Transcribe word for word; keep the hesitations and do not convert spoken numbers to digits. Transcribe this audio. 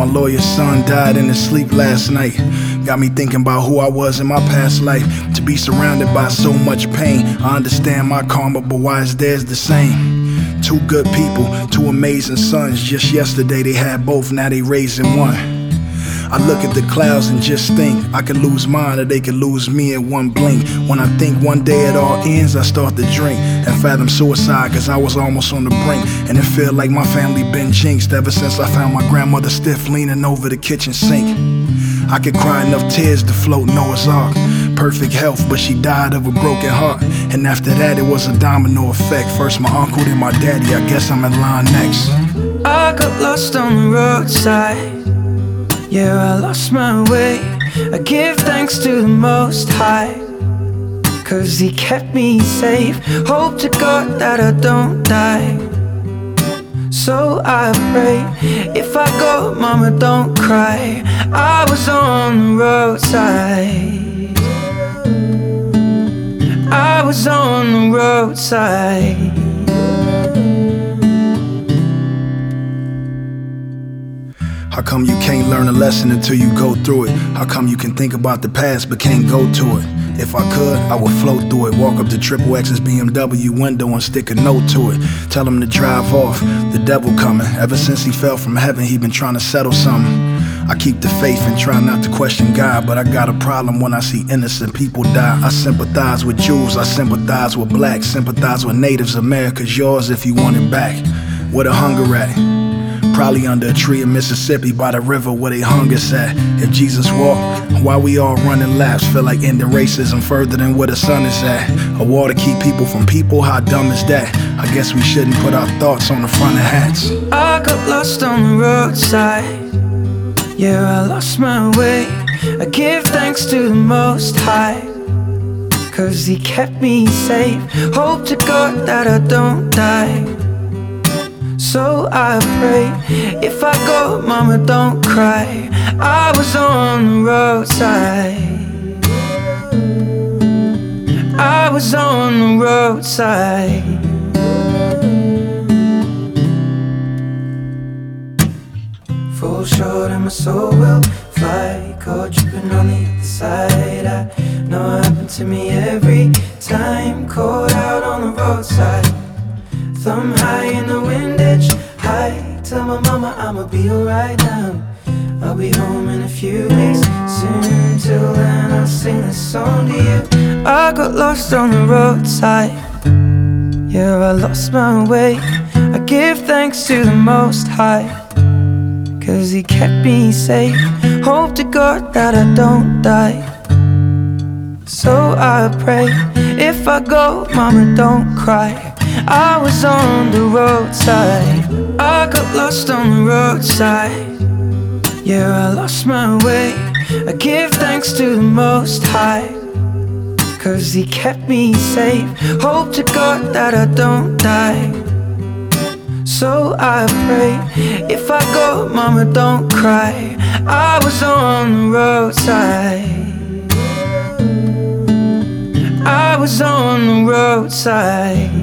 My lawyer's son died in his sleep last night. Got me thinking about who I was in my past life. To be surrounded by so much pain, I understand my karma, but why is theirs the same? Two good people, two amazing sons. Just yesterday they had both, now they raising one. I look at the clouds and just think I could lose mine or they could lose me in one blink. When I think one day it all ends, I start to drink and fathom suicide, cause I was almost on the brink. And it felt like my family been jinxed ever since I found my grandmother stiff leaning over the kitchen sink. I could cry enough tears to float Noah's Ark. Perfect health, but she died of a broken heart. And after that it was a domino effect. First my uncle, then my daddy, I guess I'm in line next. I got lost on the roadside. Yeah, I lost my way. I give thanks to the Most High, cause He kept me safe. Hope to God that I don't die. So I pray, if I go, mama, don't cry. I was on the roadside. I was on the roadside. How come you can't learn a lesson until you go through it? How come you can think about the past but can't go to it? If I could, I would float through it. Walk up to Triple X's B M W window and stick a note to it. Tell him to drive off, the devil coming. Ever since he fell from heaven, he been trying to settle something. I keep the faith and try not to question God, but I got a problem when I see innocent people die. I sympathize with Jews, I sympathize with blacks, sympathize with natives. America's yours if you want it back. Where the hunger at? Probably under a tree in Mississippi by the river where they hung us at. If Jesus walked, why we all running laps? Feel like ending racism further than where the sun is at. A wall to keep people from people, how dumb is that? I guess we shouldn't put our thoughts on the front of hats. I got lost on the roadside. Yeah, I lost my way. I give thanks to the Most High, cause He kept me safe. Hope to God that I don't die. So I pray, if I go, mama, don't cry. I was on the roadside. I was on the roadside. Full short and my soul will fly. Caught tripping on the other side. I know it happened to me every time. Caught out on the roadside. Thumb high in the wind edge, high. Tell my mama I'ma be alright now. I'll be home in a few weeks soon. Till then I'll sing this song to you. I got lost on the roadside. Yeah, I lost my way. I give thanks to the Most High, cause He kept me safe. Hope to God that I don't die. So I pray, if I go, mama, don't cry. I was on the roadside. I got lost on the roadside. Yeah, I lost my way. I give thanks to the Most High, cause He kept me safe. Hope to God that I don't die. So I pray, if I go, mama, don't cry. I was on the roadside. I was on the roadside.